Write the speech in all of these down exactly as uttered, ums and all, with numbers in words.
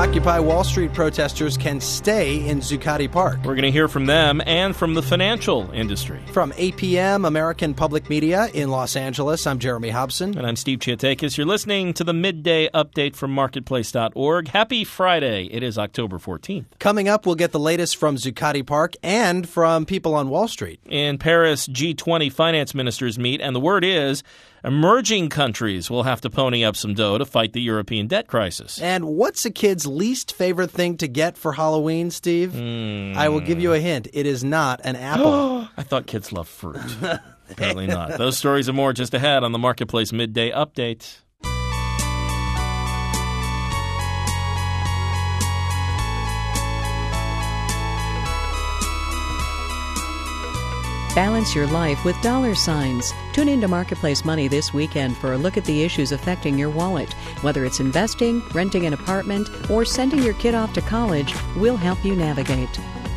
Occupy Wall Street protesters can stay in Zuccotti Park. We're going to hear from them and from the financial industry. From eight p.m. American Public Media in Los Angeles, I'm Jeremy Hobson. And I'm Steve Chiatakis. You're listening to the Midday Update from Marketplace dot org. Happy Friday. It is October fourteenth. Coming up, we'll get the latest from Zuccotti Park and from people on Wall Street. In Paris, G twenty finance ministers meet, and the word is emerging countries will have to pony up some dough to fight the European debt crisis. And what's a kid's least favorite thing to get for Halloween, Steve? Mm. I will give you a hint. It is not an apple. I thought kids love fruit. Apparently not. Those stories and more just ahead on the Marketplace Midday Update. Balance your life with dollar signs. Tune into Marketplace Money this weekend for a look at the issues affecting your wallet. Whether it's investing, renting an apartment, or sending your kid off to college, we'll help you navigate.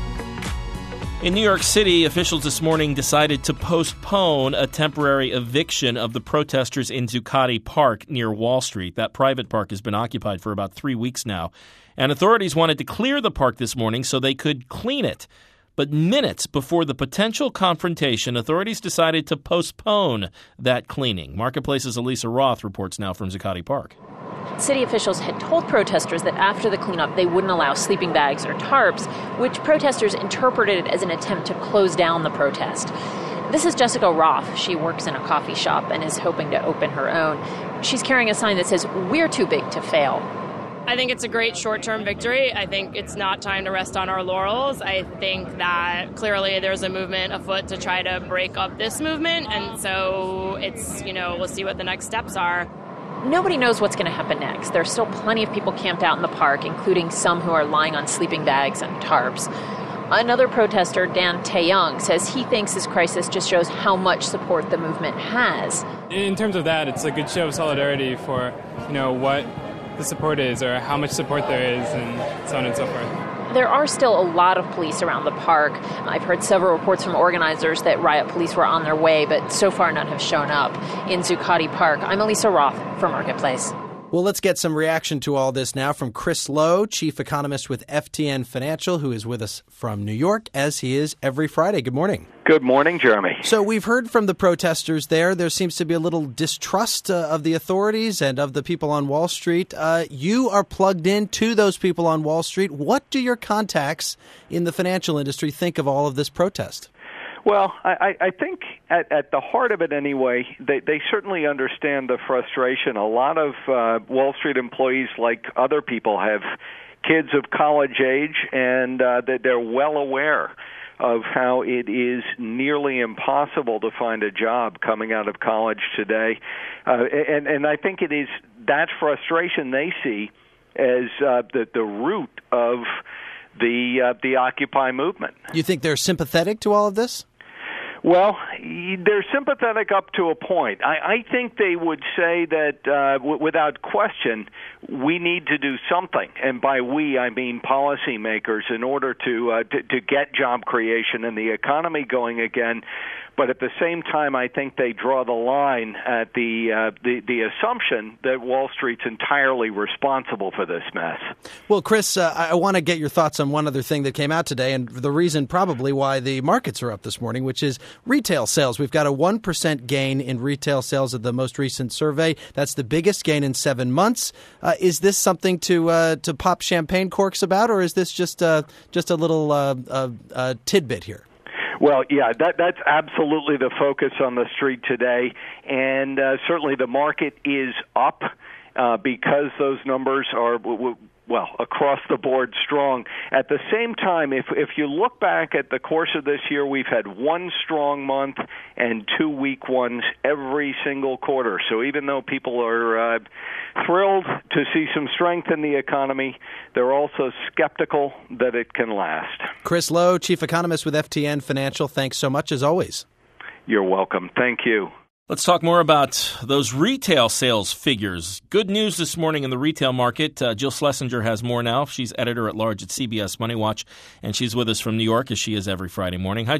In New York City, officials this morning decided to postpone a temporary eviction of the protesters in Zuccotti Park near Wall Street. That private park has been occupied for about three weeks now. And authorities wanted to clear the park this morning so they could clean it. But minutes before the potential confrontation, authorities decided to postpone that cleaning. Marketplace's Elisa Roth reports now from Zuccotti Park. City officials had told protesters that after the cleanup, they wouldn't allow sleeping bags or tarps, which protesters interpreted as an attempt to close down the protest. This is Jessica Roth. She works in a coffee shop and is hoping to open her own. She's carrying a sign that says, "We're too big to fail." I think it's a great short-term victory. I think it's not time to rest on our laurels. I think that clearly there's a movement afoot to try to break up this movement. And so it's, you know, we'll see what the next steps are. Nobody knows what's going to happen next. There's still plenty of people camped out in the park, including some who are lying on sleeping bags and tarps. Another protester, Dan Taeyong, says he thinks this crisis just shows how much support the movement has. In terms of that, it's a good show of solidarity for, you know, what the support is or how much support there is and so on and so forth. There are still a lot of police around the park. I've heard several reports from organizers that riot police were on their way, but so far none have shown up in Zuccotti Park. I'm Elisa Roth for Marketplace. Well, let's get some reaction to all this now from Chris Lowe, chief economist with F T N Financial, who is with us from New York, as he is every Friday. Good morning. Good morning, Jeremy. So we've heard from the protesters there. There seems to be a little distrust uh, of the authorities and of the people on Wall Street. Uh, you are plugged in to those people on Wall Street. What do your contacts in the financial industry think of all of this protest? Well, I, I think at, at the heart of it anyway, they, they certainly understand the frustration. A lot of uh, Wall Street employees, like other people, have kids of college age, and uh, that they're well aware of how it is nearly impossible to find a job coming out of college today. Uh, and, and I think it is that frustration they see as uh, the, the root of the uh, the Occupy movement. You think they're sympathetic to all of this? Well, they're sympathetic up to a point. I, I think they would say that, uh, w- without question, we need to do something, and by we I mean policymakers, in order to, uh, to to get job creation and the economy going again. But at the same time, I think they draw the line at the uh, the, the assumption that Wall Street's entirely responsible for this mess. Well, Chris, uh, I want to get your thoughts on one other thing that came out today, and the reason probably why the markets are up this morning, which is retail sales. We've got a one percent gain in retail sales of the most recent survey. That's the biggest gain in seven months. Uh, is this something to uh, to pop champagne corks about, or is this just uh, just a little uh, uh, uh, tidbit here? Well, yeah, that that's absolutely the focus on the street today, and uh, certainly the market is up uh, because those numbers are, w- w- well, across the board strong. At the same time, if if you look back at the course of this year, we've had one strong month and two weak ones every single quarter. So even though people are uh, thrilled to see some strength in the economy, they're also skeptical that it can last. Chris Lowe, chief economist with F T N Financial, thanks so much as always. You're welcome. Thank you. Let's talk more about those retail sales figures. Good news this morning in the retail market. Uh, Jill Schlesinger has more now. She's editor-at-large at C B S Money Watch, and she's with us from New York, as she is every Friday morning. Hi, Jill.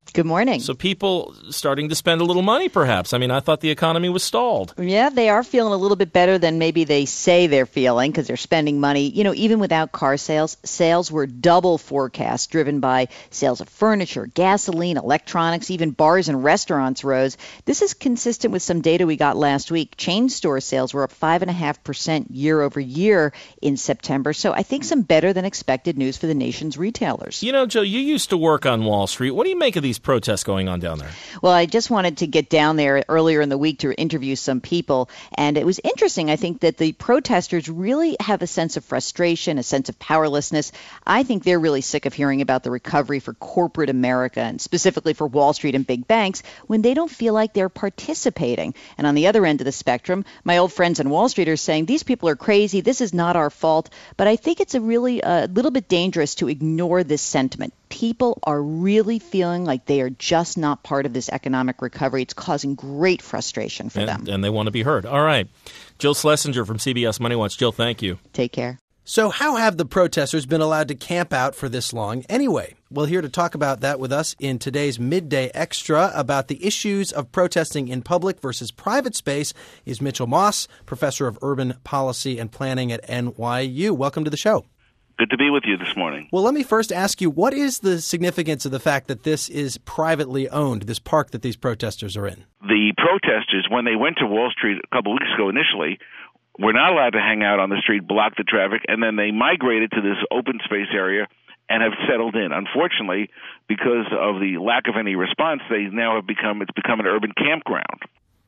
Good morning. So people starting to spend a little money, perhaps. I mean, I thought the economy was stalled. Yeah, they are feeling a little bit better than maybe they say they're feeling because they're spending money. You know, even without car sales, sales were double forecast, driven by sales of furniture, gasoline, electronics, even bars and restaurants rose. This is consistent with some data we got last week. Chain store sales were up five point five percent year over year in September. So I think some better than expected news for the nation's retailers. You know, Joe, you used to work on Wall Street. What do you make of these protests going on down there? Well, I just wanted to get down there earlier in the week to interview some people, and it was interesting. I think that the protesters really have a sense of frustration, a sense of powerlessness. I think they're really sick of hearing about the recovery for corporate America, and specifically for Wall Street and big banks, when they don't feel like they're participating. And on the other end of the spectrum, my old friends on Wall Street are saying, these people are crazy, this is not our fault. But I think it's a really a uh, little bit dangerous to ignore this sentiment. People are really feeling like they are just not part of this economic recovery. It's causing great frustration for and, them. And they want to be heard. All right. Jill Schlesinger from C B S Money Watch. Jill, thank you. Take care. So how have the protesters been allowed to camp out for this long anyway? Well, here to talk about that with us in today's Midday Extra about the issues of protesting in public versus private space is Mitchell Moss, professor of urban policy and planning at N Y U. Welcome to the show. Good to be with you this morning. Well, let me first ask you, what is the significance of the fact that this is privately owned, this park that these protesters are in? The protesters, when they went to Wall Street a couple weeks ago initially, were not allowed to hang out on the street, block the traffic, and then they migrated to this open space area and have settled in. Unfortunately, because of the lack of any response, they now have become, it's become an urban campground.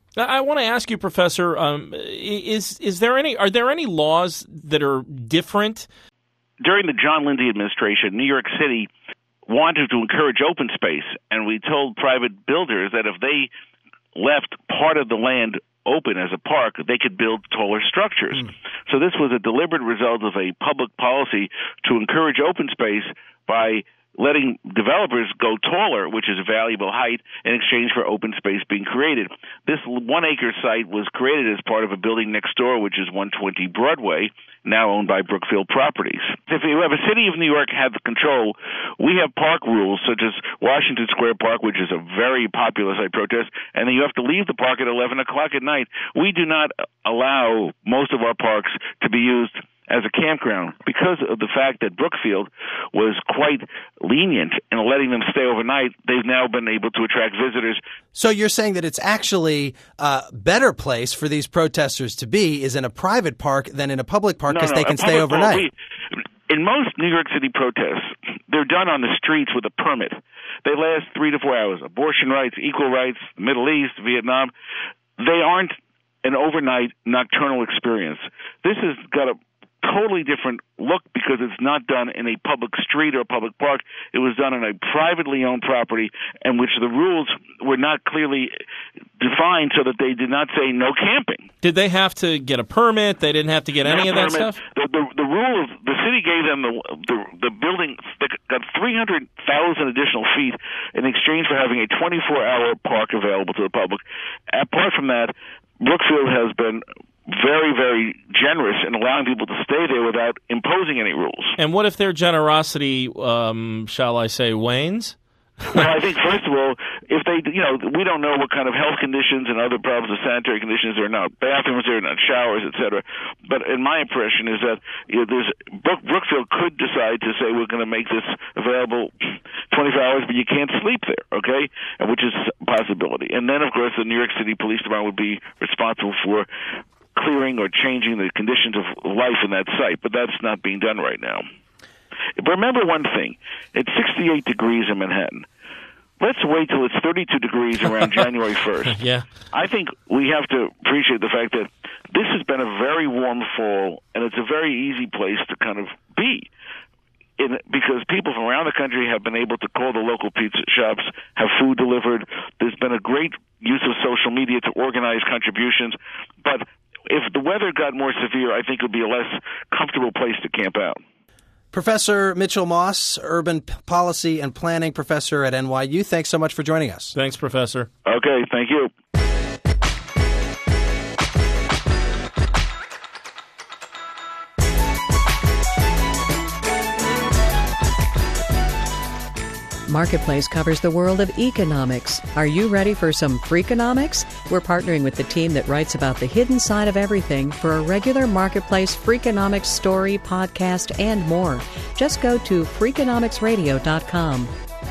I want to ask you, Professor, um, is is there any are there any laws that are different? During the John Lindsay administration, New York City wanted to encourage open space, and we told private builders that if they left part of the land open as a park, they could build taller structures. Mm. So this was a deliberate result of a public policy to encourage open space by letting developers go taller, which is a valuable height, in exchange for open space being created. This one-acre site was created as part of a building next door, which is one twenty Broadway, now owned by Brookfield Properties. If you have a city of New York had the control, we have park rules such as Washington Square Park, which is a very popular site protest, and then you have to leave the park at eleven o'clock at night. We do not allow most of our parks to be used as a campground because of the fact that Brookfield was quite lenient in letting them stay overnight. They've now been able to attract visitors. So you're saying that it's actually a better place for these protesters to be is in a private park than in a public park because no, no, they can stay overnight? Park, we, in most New York City protests, they're done on the streets with a permit. They last three to four hours. Abortion rights, equal rights, Middle East, Vietnam. They aren't an overnight nocturnal experience. This has got a totally different look because it's not done in a public street or a public park. It was done on a privately owned property in which the rules were not clearly defined so that they did not say no camping. Did they have to get a permit? They didn't have to get no any of permit. that stuff? The, the, the rules, the city gave them the, the, the building, they got three hundred thousand additional feet in exchange for having a twenty-four hour park available to the public. Apart from that, Brookfield has been very, very generous in allowing people to stay there without imposing any rules. And what if their generosity, um, shall I say, wanes? Well, I think, first of all, if they, you know, we don't know what kind of health conditions and other problems of sanitary conditions there are not bathrooms there, not showers, et cetera. But in my impression is that you know, there's Brook, Brookfield could decide to say we're going to make this available twenty-four hours, but you can't sleep there, okay? And which is a possibility. And then, of course, the New York City Police Department would be responsible for clearing or changing the conditions of life in that site, but that's not being done right now. But remember one thing, it's sixty-eight degrees in Manhattan. Let's wait till it's thirty-two degrees around January first. Yeah. I think we have to appreciate the fact that this has been a very warm fall, and it's a very easy place to kind of be. In, because people from around the country have been able to call the local pizza shops, have food delivered. There's been a great use of social media to organize contributions. But if the weather got more severe, I think it would be a less comfortable place to camp out. Professor Mitchell Moss, Urban Policy and Planning Professor at N Y U. Thanks so much for joining us. Thanks, Professor. Okay, thank you. Marketplace covers the world of economics. Are you ready for some Freakonomics? We're partnering with the team that writes about the hidden side of everything for a regular Marketplace Freakonomics story, podcast, and more. Just go to freakonomics radio dot com.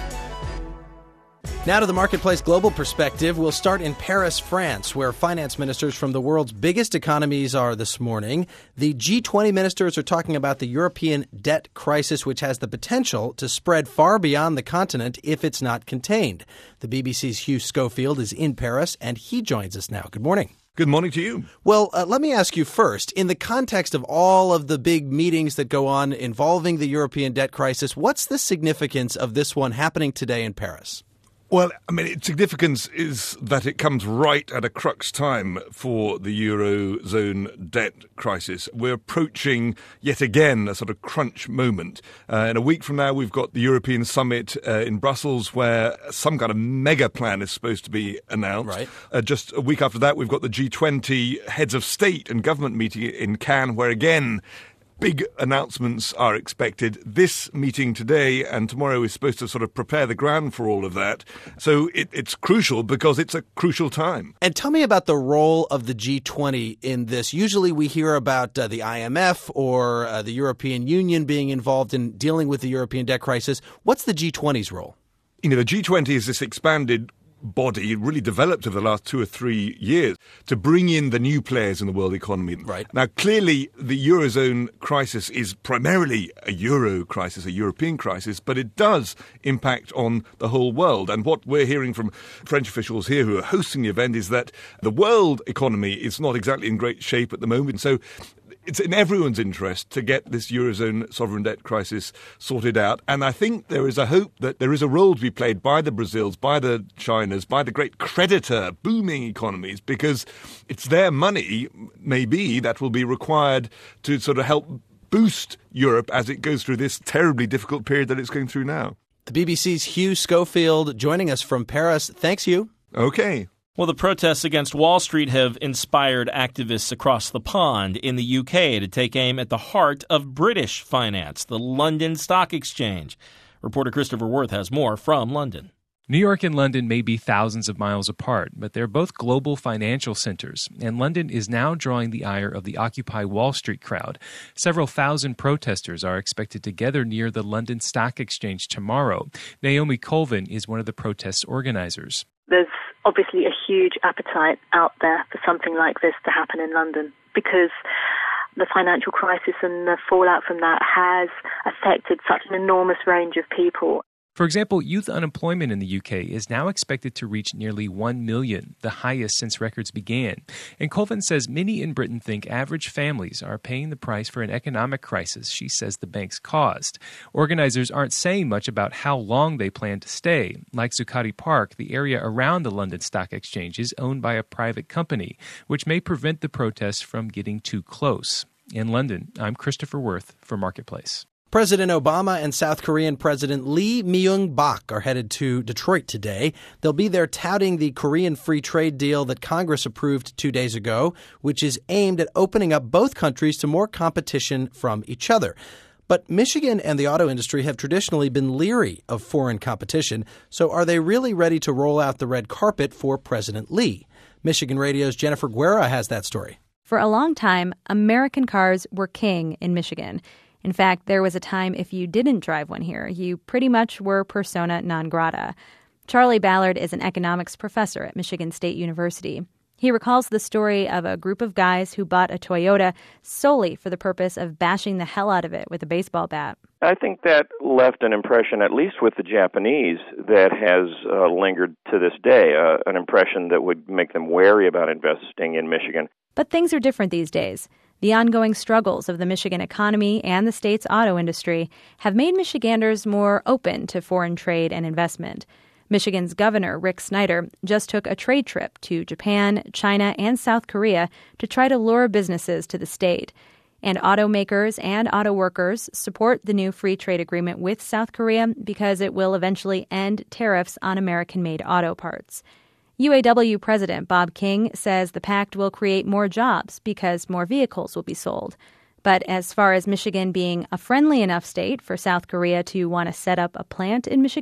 Now to the Marketplace Global Perspective. We'll start in Paris, France, where finance ministers from the world's biggest economies are this morning. The G twenty ministers are talking about the European debt crisis, which has the potential to spread far beyond the continent if it's not contained. The B B C's Hugh Schofield is in Paris, and he joins us now. Good morning. Good morning to you. Well, uh, let me ask you first, in the context of all of the big meetings that go on involving the European debt crisis, what's the significance of this one happening today in Paris? Well, I mean, its significance is that it comes right at a crux time for the Eurozone debt crisis. We're approaching, yet again, a sort of crunch moment. Uh, in a week from now, we've got the European Summit uh, in Brussels, where some kind of mega plan is supposed to be announced. Right. Uh, just a week after that, we've got the G twenty heads of state and government meeting in Cannes, where again, big announcements are expected. This meeting today and tomorrow is supposed to sort of prepare the ground for all of that. So it, it's crucial because it's a crucial time. And tell me about the role of the G twenty in this. Usually we hear about uh, the I M F or uh, the European Union being involved in dealing with the European debt crisis. What's the G twenty's role? You know, the G twenty is this expanded body really developed over the last two or three years to bring in the new players in the world economy. Right. Now, clearly, the Eurozone crisis is primarily a Euro crisis, a European crisis, but it does impact on the whole world. And what we're hearing from French officials here who are hosting the event is that the world economy is not exactly in great shape at the moment. So it's in everyone's interest to get this Eurozone sovereign debt crisis sorted out. And I think there is a hope that there is a role to be played by the Brazils, by the Chinas, by the great creditor booming economies, because it's their money, maybe, that will be required to sort of help boost Europe as it goes through this terribly difficult period that it's going through now. The B B C's Hugh Schofield joining us from Paris. Thanks, Hugh. Okay. Well, the protests against Wall Street have inspired activists across the pond in the U K to take aim at the heart of British finance, the London Stock Exchange. Reporter Christopher Worth has more from London. New York and London may be thousands of miles apart, but they're both global financial centers, and London is now drawing the ire of the Occupy Wall Street crowd. Several thousand protesters are expected to gather near the London Stock Exchange tomorrow. Naomi Colvin is one of the protest organizers. There's obviously a huge appetite out there for something like this to happen in London because the financial crisis and the fallout from that has affected such an enormous range of people. For example, youth unemployment in the U K is now expected to reach nearly one million, the highest since records began. And Colvin says many in Britain think average families are paying the price for an economic crisis she says the banks caused. Organizers aren't saying much about how long they plan to stay. Like Zuccotti Park, the area around the London Stock Exchange is owned by a private company, which may prevent the protests from getting too close. In London, I'm Christopher Worth for Marketplace. President Obama and South Korean President Lee Myung-bak are headed to Detroit today. They'll be there touting the Korean free trade deal that Congress approved two days ago, which is aimed at opening up both countries to more competition from each other. But Michigan and the auto industry have traditionally been leery of foreign competition, so are they really ready to roll out the red carpet for President Lee? Michigan Radio's Jennifer Guerra has that story. For a long time, American cars were king in Michigan. In fact, there was a time if you didn't drive one here, you pretty much were persona non grata. Charlie Ballard is an economics professor at Michigan State University. He recalls the story of a group of guys who bought a Toyota solely for the purpose of bashing the hell out of it with a baseball bat. I think that left an impression, at least with the Japanese, that has uh, lingered to this day, uh, an impression that would make them wary about investing in Michigan. But things are different these days. The ongoing struggles of the Michigan economy and the state's auto industry have made Michiganders more open to foreign trade and investment. Michigan's governor, Rick Snyder, just took a trade trip to Japan, China, and South Korea to try to lure businesses to the state. And automakers and auto workers support the new free trade agreement with South Korea because it will eventually end tariffs on American-made auto parts. U A W President Bob King says the pact will create more jobs because more vehicles will be sold. But as far as Michigan being a friendly enough state for South Korea to want to set up a plant in Michigan,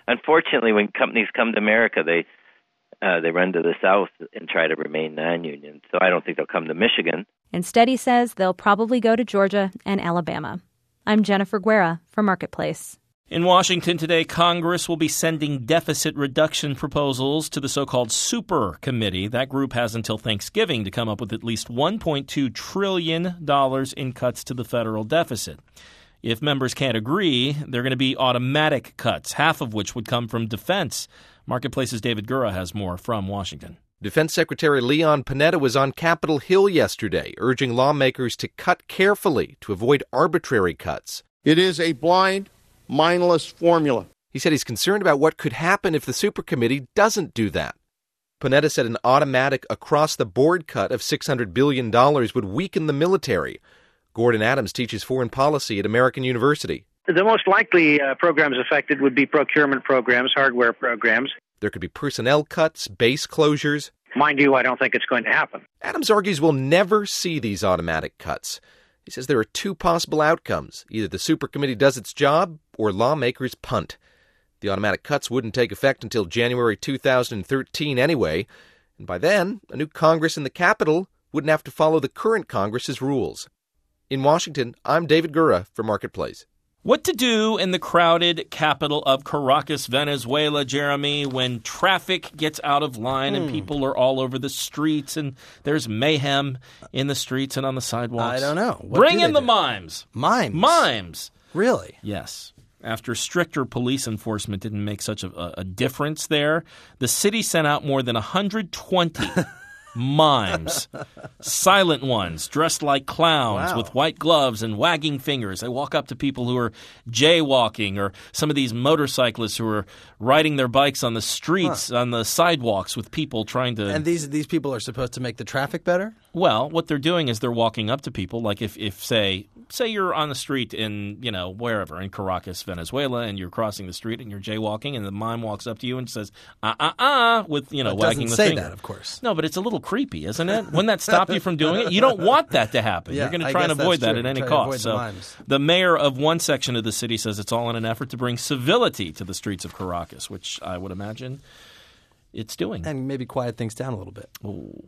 unfortunately, when companies come to America, they uh, they run to the South and try to remain non-union. So I don't think they'll come to Michigan. Instead, he says they'll probably go to Georgia and Alabama. I'm Jennifer Guerra for Marketplace. In Washington today, Congress will be sending deficit reduction proposals to the so-called Super Committee. That group has until Thanksgiving to come up with at least one point two trillion dollars in cuts to the federal deficit. If members can't agree, they're going to be automatic cuts, half of which would come from defense. Marketplace's David Gura has more from Washington. Defense Secretary Leon Panetta was on Capitol Hill yesterday, urging lawmakers to cut carefully to avoid arbitrary cuts. It is a blind, mindless formula. He said he's concerned about what could happen if the Super Committee doesn't do that. Panetta said an automatic across-the-board cut of six hundred billion dollars would weaken the military. Gordon Adams teaches foreign policy at American University. The most likely uh, programs affected would be procurement programs, hardware programs. There could be personnel cuts, base closures. Mind you, I don't think it's going to happen. Adams argues we'll never see these automatic cuts. He says there are two possible outcomes. Either the Super Committee does its job or lawmakers punt. The automatic cuts wouldn't take effect until January two thousand thirteen anyway, and by then, a new Congress in the Capitol wouldn't have to follow the current Congress's rules. In Washington, I'm David Gura for Marketplace. What to do in the crowded capital of Caracas, Venezuela, Jeremy, when traffic gets out of line mm. and people are all over the streets and there's mayhem in the streets and on the sidewalks? I don't know. What Bring do in the do? mimes. Mimes? Mimes. Really? Yes. After stricter police enforcement didn't make such a, a difference there, the city sent out more than one hundred twenty mimes, silent ones, dressed like clowns wow. with white gloves and wagging fingers. They walk up to people who are jaywalking or some of these motorcyclists who are riding their bikes on the streets, huh. on the sidewalks with people trying to... And these these people are supposed to make the traffic better? Well, what they're doing is they're walking up to people, like if, if say, say you're on the street in, you know, wherever, in Caracas, Venezuela, and you're crossing the street and you're jaywalking, and the mime walks up to you and says, ah-ah-ah, with, you know, well, wagging the say finger. That, of course. No, but it's a little creepy, isn't it? Wouldn't that stop you from doing it? You don't want that to happen. Yeah, You're going to I try and avoid that true. at any try cost. So the, the mayor of one section of the city says it's all in an effort to bring civility to the streets of Caracas, which I would imagine it's doing. And maybe quiet things down a little bit. Ooh.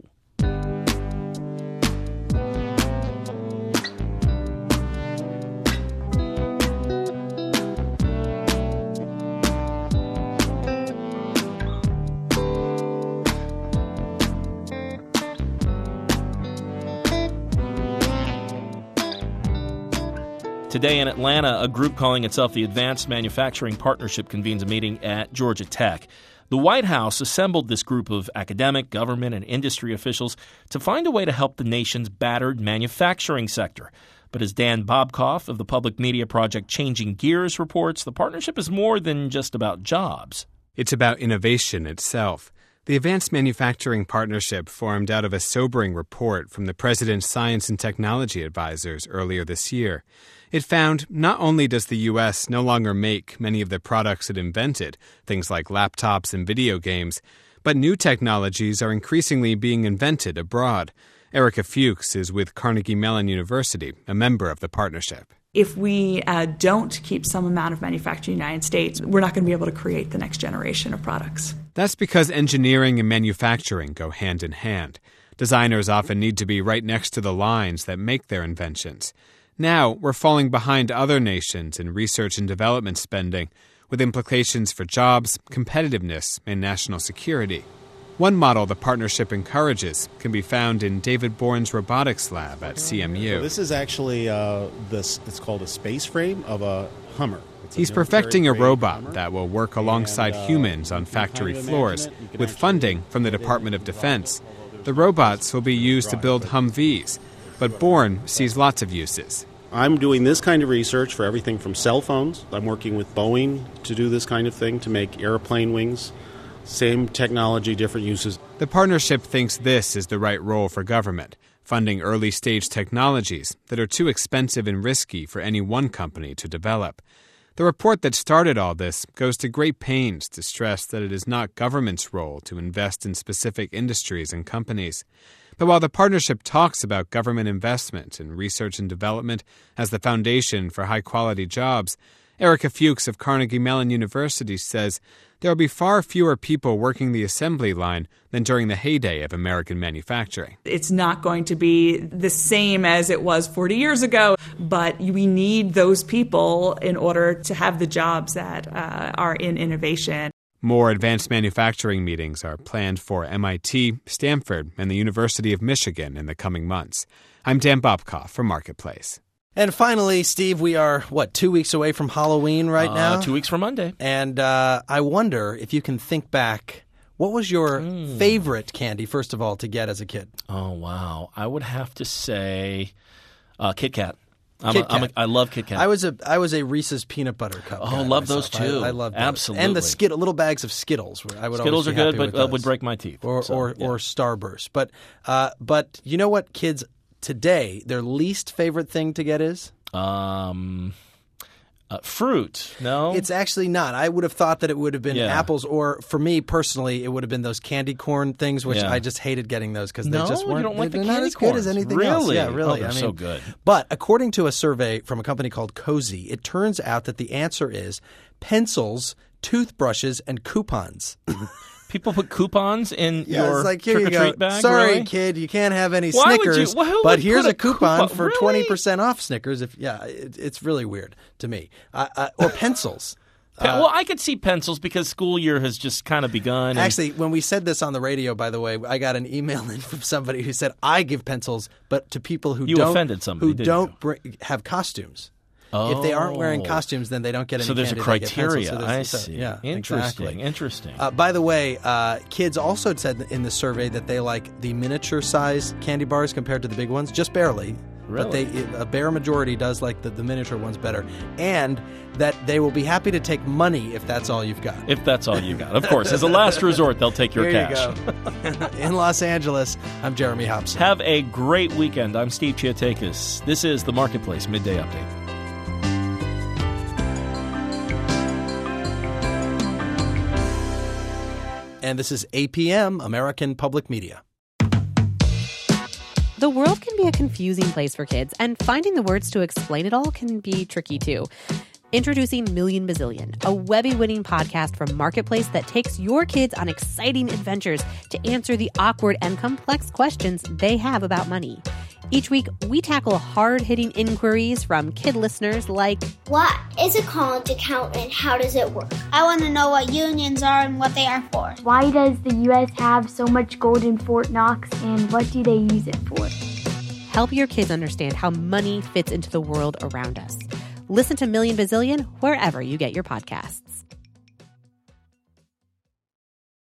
Today in Atlanta, a group calling itself the Advanced Manufacturing Partnership convenes a meeting at Georgia Tech. The White House assembled this group of academic, government, and industry officials to find a way to help the nation's battered manufacturing sector. But as Dan Bobkoff of the public media project Changing Gears reports, the partnership is more than just about jobs. It's about innovation itself. The Advanced Manufacturing Partnership formed out of a sobering report from the President's Science and Technology Advisors earlier this year. It found not only does the U S no longer make many of the products it invented, things like laptops and video games, but new technologies are increasingly being invented abroad. Erica Fuchs is with Carnegie Mellon University, a member of the partnership. If we uh, don't keep some amount of manufacturing in the United States, we're not going to be able to create the next generation of products. That's because engineering and manufacturing go hand in hand. Designers often need to be right next to the lines that make their inventions. Now, we're falling behind other nations in research and development spending, with implications for jobs, competitiveness, and national security. One model the partnership encourages can be found in David Bourne's robotics lab at C M U. Well, this is actually uh, this. It's called a space frame of a Hummer. He's perfecting a robot that will work alongside and, uh, humans on factory floors, with funding from the Department of Defense. The robots will be used to build Humvees, but Bourne sees lots of uses. I'm doing this kind of research for everything from cell phones. I'm working with Boeing to do this kind of thing, to make airplane wings. Same technology, different uses. The partnership thinks this is the right role for government, funding early-stage technologies that are too expensive and risky for any one company to develop. The report that started all this goes to great pains to stress that it is not government's role to invest in specific industries and companies. But while the partnership talks about government investment in research and development as the foundation for high-quality jobs, Erica Fuchs of Carnegie Mellon University says there will be far fewer people working the assembly line than during the heyday of American manufacturing. It's not going to be the same as it was forty years ago, but we need those people in order to have the jobs that uh, are in innovation. More advanced manufacturing meetings are planned for M I T, Stanford, and the University of Michigan in the coming months. I'm Dan Bobkoff for Marketplace. And finally, Steve, we are, what, two weeks away from Halloween right uh, now? Two weeks from Monday. And uh, I wonder if you can think back, what was your mm. favorite candy, first of all, to get as a kid? Oh, wow. I would have to say uh, Kit Kat. I'm Kit a, I'm Kat. a, I love Kit Kat. I was a I was a Reese's peanut butter cup. Oh, love those too. I, I love those. Absolutely. And the Skittle, little bags of Skittles. I would Skittles always are be good, happy but uh, with would break my teeth. Or so, or, yeah. or Starburst. But uh, but you know what, kids today, their least favorite thing to get is um. Uh, fruit, no? It's actually not. I would have thought that it would have been yeah. apples, or for me personally, it would have been those candy corn things, which yeah. I just hated getting those because no, they just weren't. You don't like they're the not candy as good corns. as anything really? else. Yeah, really. Oh, they're I mean, so good. But according to a survey from a company called Cozy, it turns out that the answer is pencils, toothbrushes, and coupons. People put coupons in yeah, your it's like, here you trick-or-treat go. bag? Sorry, really? kid, you can't have any Why Snickers, would you, well, who but would here's put a coupon, coupon for really? twenty percent off Snickers. If Yeah, it, it's really weird to me. Uh, uh, or pencils. Uh, well, I could see pencils because school year has just kind of begun. And actually, when we said this on the radio, by the way, I got an email in from somebody who said, I give pencils, but to people who you don't, offended somebody, who didn't don't you? bring, have costumes. Oh. If they aren't wearing costumes, then they don't get any so there's candy. a criteria. So I so, see. Yeah, interesting. Exactly. Interesting. Uh, by the way, uh, kids also said in the survey that they like the miniature size candy bars compared to the big ones, just barely. Really? But they, a bare majority does like the, the miniature ones better. And that they will be happy to take money if that's all you've got. If that's all you got. Of course. As a last resort, they'll take your Here cash. You go. In Los Angeles, I'm Jeremy Hobson. Have a great weekend. I'm Steve Chiatakis. This is the Marketplace Midday Update. And this is A P M, American Public Media. The world can be a confusing place for kids, and finding the words to explain it all can be tricky too. Introducing Million Bazillion, a Webby-winning podcast from Marketplace that takes your kids on exciting adventures to answer the awkward and complex questions they have about money. Each week, we tackle hard-hitting inquiries from kid listeners like, what is a college account and how does it work? I want to know what unions are and what they are for. Why does the U S have so much gold in Fort Knox and what do they use it for? Help your kids understand how money fits into the world around us. Listen to Million Bazillion wherever you get your podcasts.